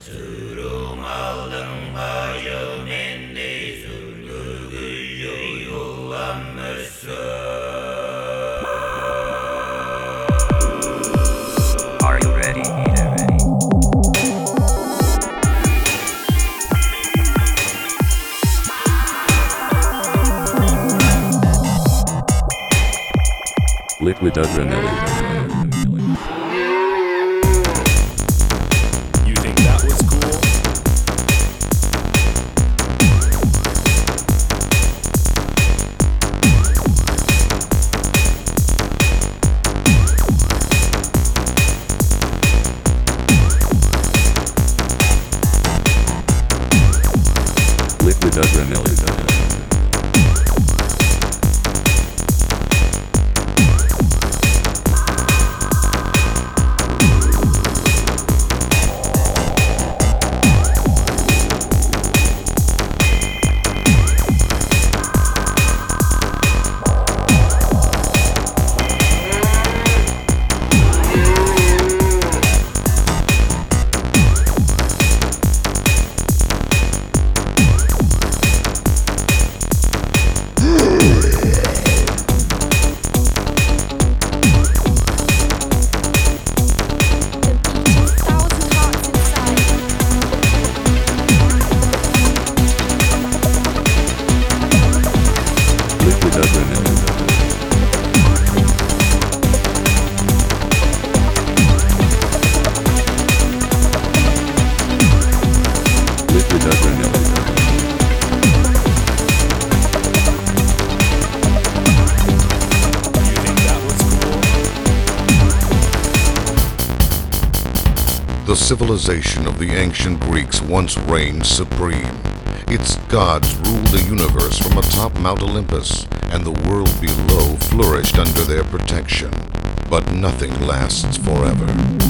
Sürüm aldın başım indi sürgü gücü yollanmışsın. Are you ready? Liquid adrenaline. You think that was cool? Liquid adrenaline. The civilization of the ancient Greeks once reigned supreme. Its gods ruled the universe from atop Mount Olympus, and the world below flourished under their protection. But nothing lasts forever.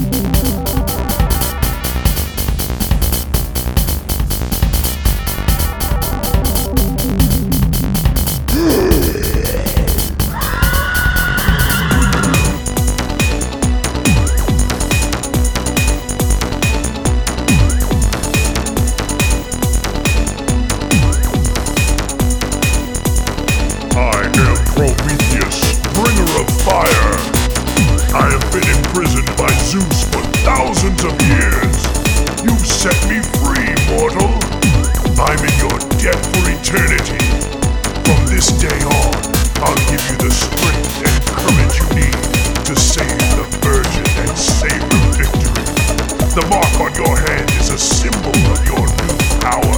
Prometheus, bringer of fire. I have been imprisoned by Zeus for thousands of years. You've set me free, mortal. I'm in your debt for eternity. From this day on, I'll give you the strength and courage you need to save the Virgin and savor victory. The mark on your hand is a symbol of your new power.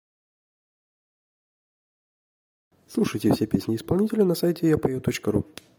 Слушайте все песни исполнителя на сайте yapoe.ru.